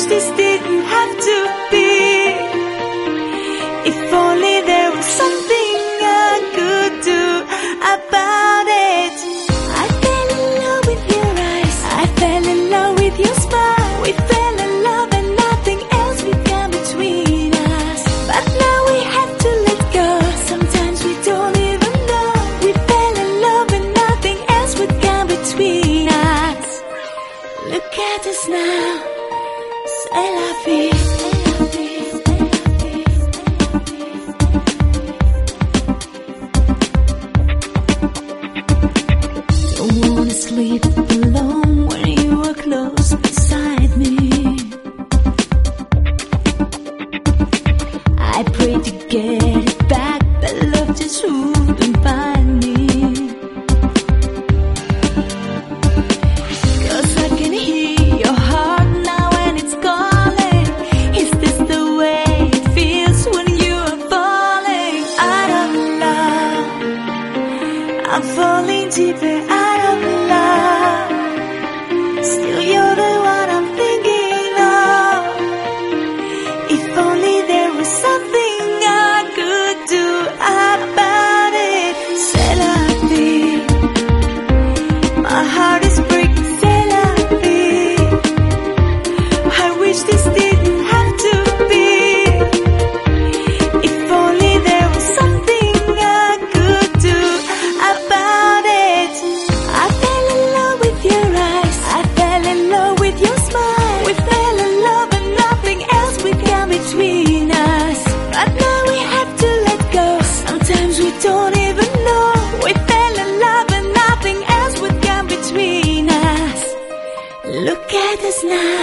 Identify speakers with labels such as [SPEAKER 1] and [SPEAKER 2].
[SPEAKER 1] wish this didn't have to be. If only there was something I could do about it. I fell in love with your eyes, I fell in love with your smile. We fell in love and nothing else began between us. But now we have to let go, sometimes we don't even know. We fell in love and nothing else began between us. Look at us now, c'est la vie. Sleep alone when you were close beside me. I prayed to get it back, but love just wouldn't find me. 'Cause I can hear your heart now and it's calling. Is this the way it feels when you are falling out of love? I'm falling deeper out of love. Still you're the one I'm thinking of. If only there was something I could do about it. C'est la vie. My heart is breaking, c'est la vie. I wish this didn't have to be. If only there was something I could do about it. I fell in love with your eyes, I fell in love with your smile. We fell in love and nothing else began between us. But now we have to let go, sometimes we don't even know. We fell in love and nothing else began between us. Look at us now.